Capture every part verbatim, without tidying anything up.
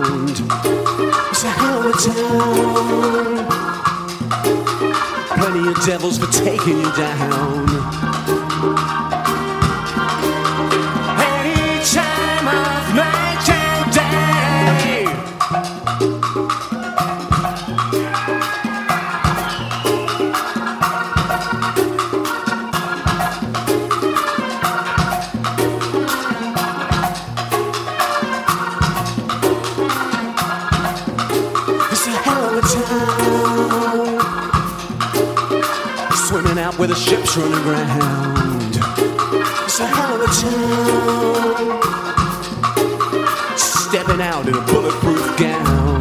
ground. It's a hell of a town. Plenty of devils for taking you down. Any time of night and day. It's a hell of a town. Swimming out where the ships run aground. It's a hell of a town. Stepping out in a bulletproof gown.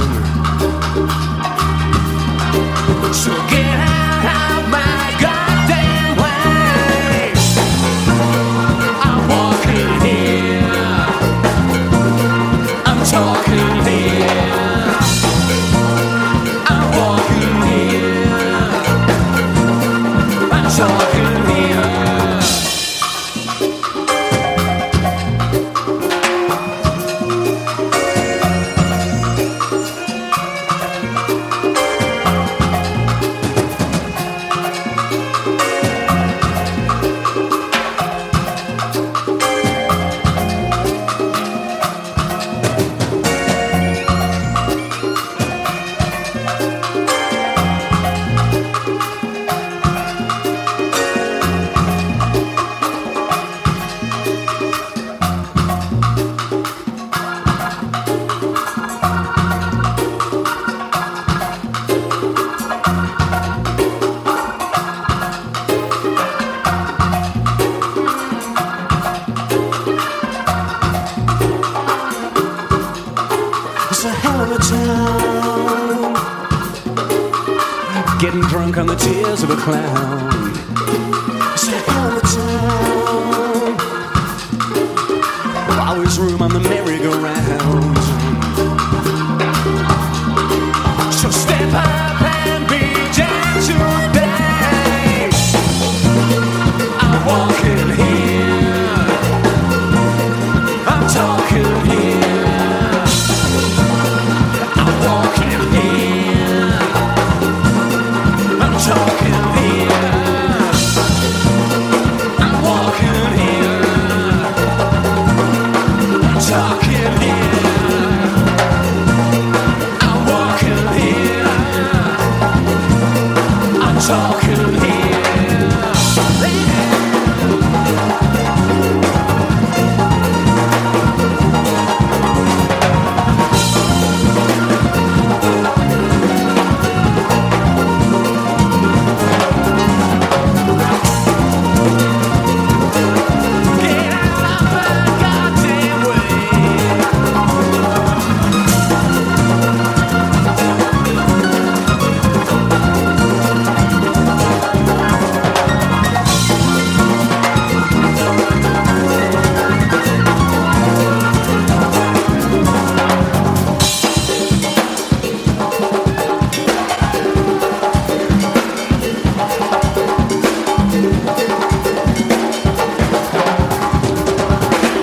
So get out of my goddamn way. I'm walking here. I'm talking here. I'm walking here. I'm talking here. It's a hell of a town. Getting drunk on the tears of a clown. It's a hell of a town. Always room on the